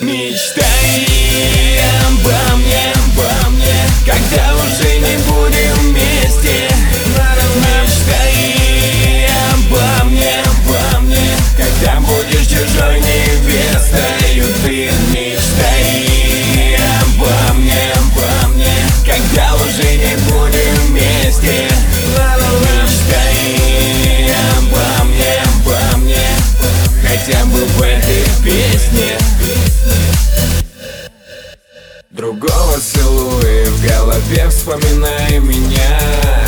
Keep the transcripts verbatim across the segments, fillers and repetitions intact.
Мечтай обо мне, обо мне, когда уже не будем вместе. Мечтай обо мне, обо мне, когда будешь чужой невестой. Ты мечтай обо мне, обо мне, когда уже не будем вместе. Мечтай обо мне, обо мне, хотя бы в этой песне. Другого целуй, в голове вспоминай меня.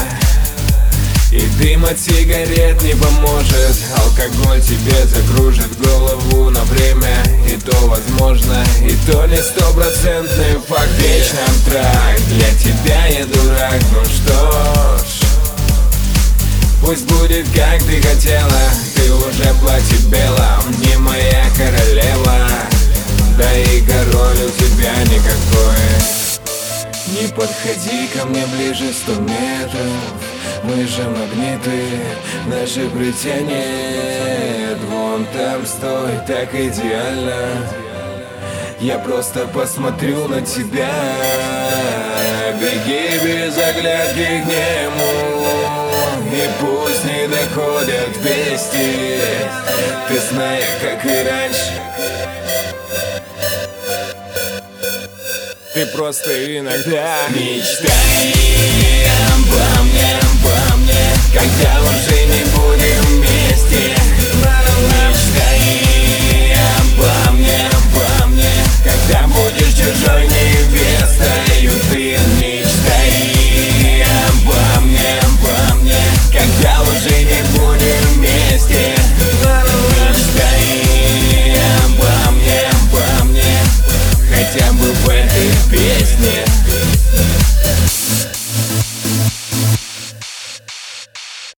И дым от сигарет не поможет. Алкоголь тебе закружит голову на время. И то возможно, и то не стопроцентный факт. Вечно трак, для тебя я дурак. Ну что ж, пусть будет как ты хотела. Ты уже в платье белом, не моя королева. Да и король у тебя никакой. Не подходи ко мне ближе сто метров. Мы же магниты, наши притяния. Вон там стой, так идеально. Я просто посмотрю на тебя. Беги без оглядки к нему, и пусть не доходят вести. Ты знаешь, как и раньше, ты просто иногда мечтай